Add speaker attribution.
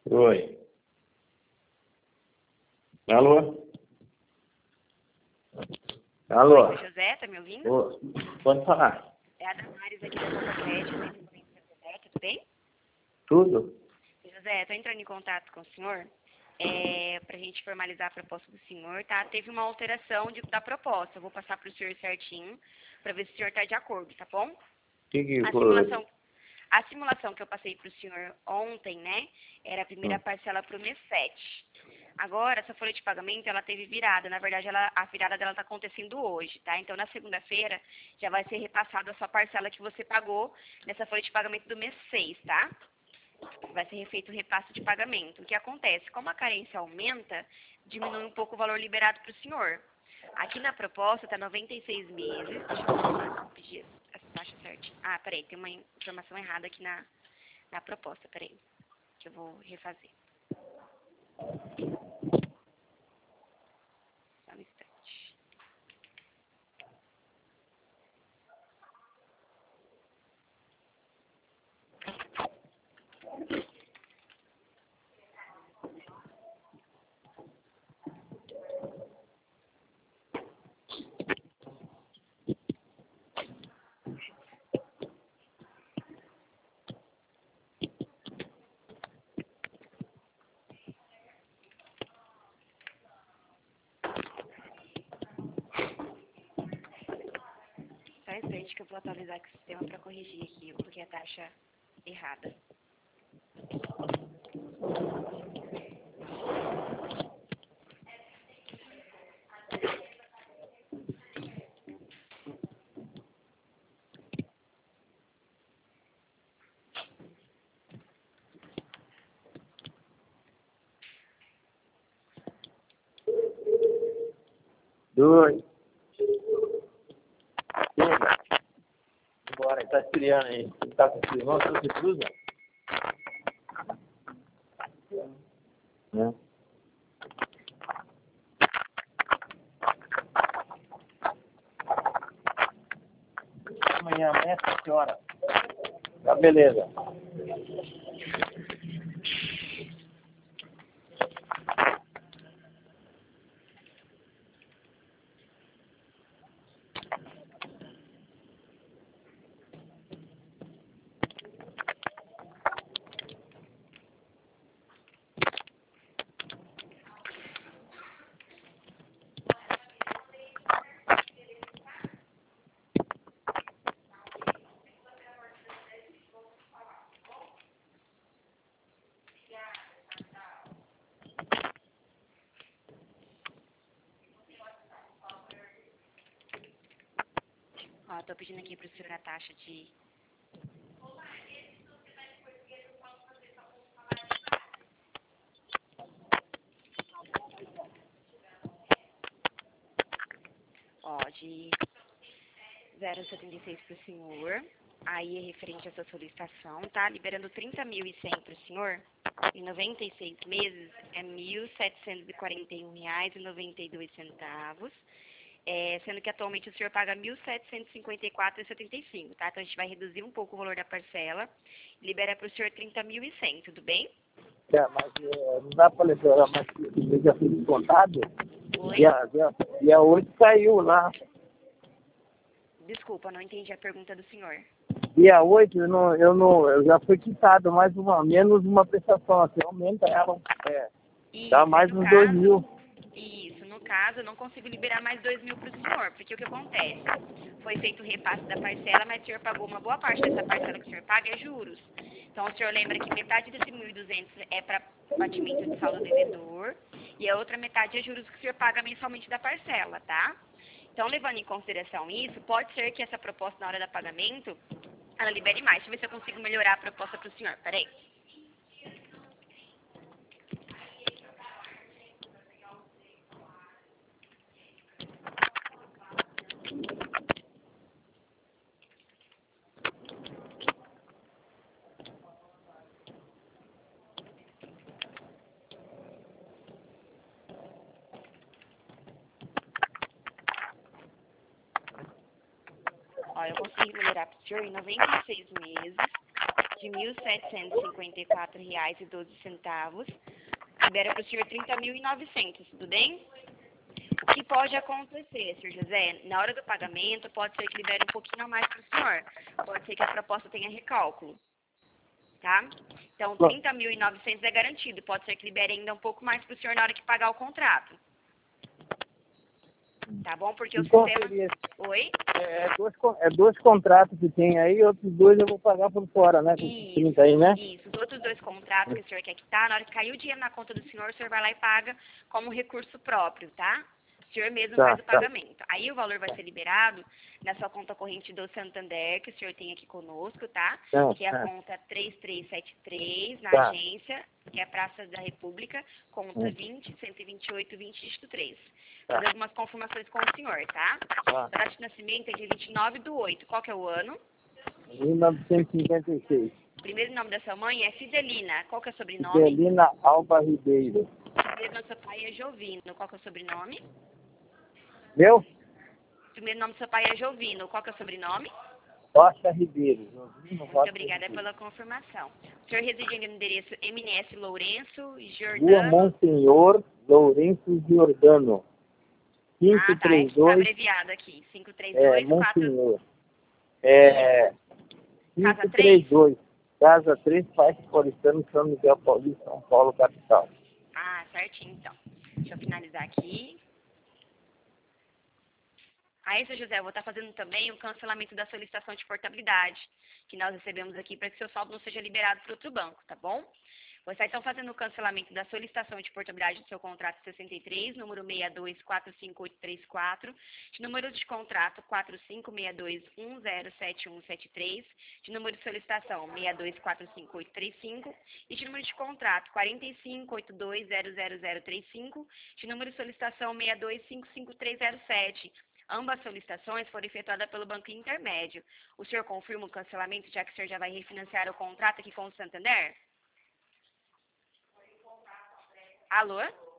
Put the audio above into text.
Speaker 1: Oi. Alô? Alô?
Speaker 2: Oi, José, tá me ouvindo?
Speaker 1: Ô, pode falar.
Speaker 2: É a Damares aqui do Copa Crédito, tudo bem?
Speaker 1: Tudo?
Speaker 2: José, tô entrando em contato com o senhor pra gente formalizar a proposta do senhor, tá? Teve uma alteração da proposta, eu vou passar pro senhor certinho, pra ver se o senhor tá de acordo, tá bom?
Speaker 1: Que
Speaker 2: A
Speaker 1: foi?
Speaker 2: simulação que eu passei pro senhor ontem, né, era a primeira parcela pro mês 7. Agora, essa folha de pagamento, ela teve virada. Na verdade, a virada dela está acontecendo hoje, tá? Então, na segunda-feira, já vai ser repassada a sua parcela que você pagou nessa folha de pagamento do mês 6, tá? Vai ser feito o repasse de pagamento. O que acontece? Como a carência aumenta, diminui um pouco o valor liberado para o senhor. Aqui na proposta está 96 meses. Deixa eu pedir essa taxa certinha. Ah, peraí, tem uma informação errada aqui na proposta, peraí, que eu vou refazer. Só um instante. Só um instante que eu vou atualizar aqui o sistema para corrigir aqui. Eu coloquei a taxa errada.
Speaker 1: Dois. Chega. Bora, tá esfriando aí. Você tá com frio? Não, você cruza? Né? Amanhã, 7 horas. Tá, beleza.
Speaker 2: Ó, tô pedindo aqui pro senhor a taxa de... Ó, de 0,76 pro senhor. Aí é referente a sua solicitação, tá? Liberando 30.100 pro senhor. Em 96 meses é R$ 1.741,92. Sendo que atualmente o senhor paga R$ 1.754,75, tá? Então a gente vai reduzir um pouco o valor da parcela. Libera pro senhor 30.100, tudo bem?
Speaker 1: É, mas não dá pra lembrar, mas eu já fui descontado.
Speaker 2: Oi?
Speaker 1: Dia 8 saiu lá.
Speaker 2: Desculpa, não entendi a pergunta do senhor.
Speaker 1: Dia 8 eu já fui quitado menos uma prestação, assim, aumenta ela, dá
Speaker 2: Isso,
Speaker 1: mais uns 2.000.
Speaker 2: Isso, no caso, eu não consigo liberar mais 2.000 para o senhor, porque o que acontece? Foi feito o repasse da parcela, mas o senhor pagou uma boa parte dessa parcela que o senhor paga é juros. Então, o senhor lembra que metade desse 1.200 é para batimento de saldo devedor e a outra metade é juros que o senhor paga mensalmente da parcela, tá? Então, levando em consideração isso, pode ser que essa proposta na hora do pagamento, ela libere mais. Deixa eu ver se eu consigo melhorar a proposta para o senhor. Peraí. Ó, eu consegui melhorar para o senhor em 96 meses, de R$ 1.754,12. Libera para o senhor 30.900, tudo bem? O que pode acontecer, senhor José? Na hora do pagamento, pode ser que libere um pouquinho a mais para o senhor. Pode ser que a proposta tenha recálculo. Tá? Então, 30.900 é garantido. Pode ser que libere ainda um pouco mais para o senhor na hora que pagar o contrato. Tá bom? Porque o
Speaker 1: Então
Speaker 2: sistema...
Speaker 1: seria,
Speaker 2: Oi?
Speaker 1: é dois contratos que tem aí, outros dois eu vou pagar por fora, né? Com esses 30 aí, né?
Speaker 2: Isso. Os outros 2 contratos que o senhor quer quitar, na hora que cair o dinheiro na conta do senhor, o senhor vai lá e paga como recurso próprio, tá? O senhor mesmo faz o pagamento. Aí o valor vai ser liberado na sua conta corrente do Santander, que o senhor tem aqui conosco, tá? Que é a conta 3373, na agência, que é a Praça da República, conta 20.128.20, dígito 3. Vou fazer algumas confirmações com o senhor, tá? A data de nascimento é dia 29/8. Qual que é o ano?
Speaker 1: 1956.
Speaker 2: O primeiro nome da sua mãe é Fidelina. Qual que é o sobrenome?
Speaker 1: Fidelina Alba Ribeiro.
Speaker 2: O primeiro nome do seu pai é Jovino. Qual que é o sobrenome?
Speaker 1: Meu?
Speaker 2: O primeiro nome do seu pai é Jovino. Qual que é o sobrenome?
Speaker 1: Rocha Ribeiro.
Speaker 2: Muito obrigada pela confirmação. O senhor reside no endereço MNS Lourenço
Speaker 1: Rua
Speaker 2: Jordano.
Speaker 1: Monsenhor Lourenço Giordano.
Speaker 2: Tá
Speaker 1: 532.
Speaker 2: abreviado aqui. 532
Speaker 1: Monsenhor.
Speaker 2: 532.
Speaker 1: Casa 3, Parque Paulistano, São Miguel Paulista, São Paulo, capital.
Speaker 2: Ah, certinho então. Deixa eu finalizar aqui. Aí, seu José, eu vou estar fazendo também o cancelamento da solicitação de portabilidade que nós recebemos aqui para que seu saldo não seja liberado para outro banco, tá bom? Vou estar então fazendo o cancelamento da solicitação de portabilidade do seu contrato 63, número 6245834, de número de contrato 4562107173, de número de solicitação 6245835 e de número de contrato 4582000035, de número de solicitação 6255307. Ambas solicitações foram efetuadas pelo Banco Intermédio. O senhor confirma o cancelamento, já que o senhor já vai refinanciar o contrato aqui com o Santander? Alô?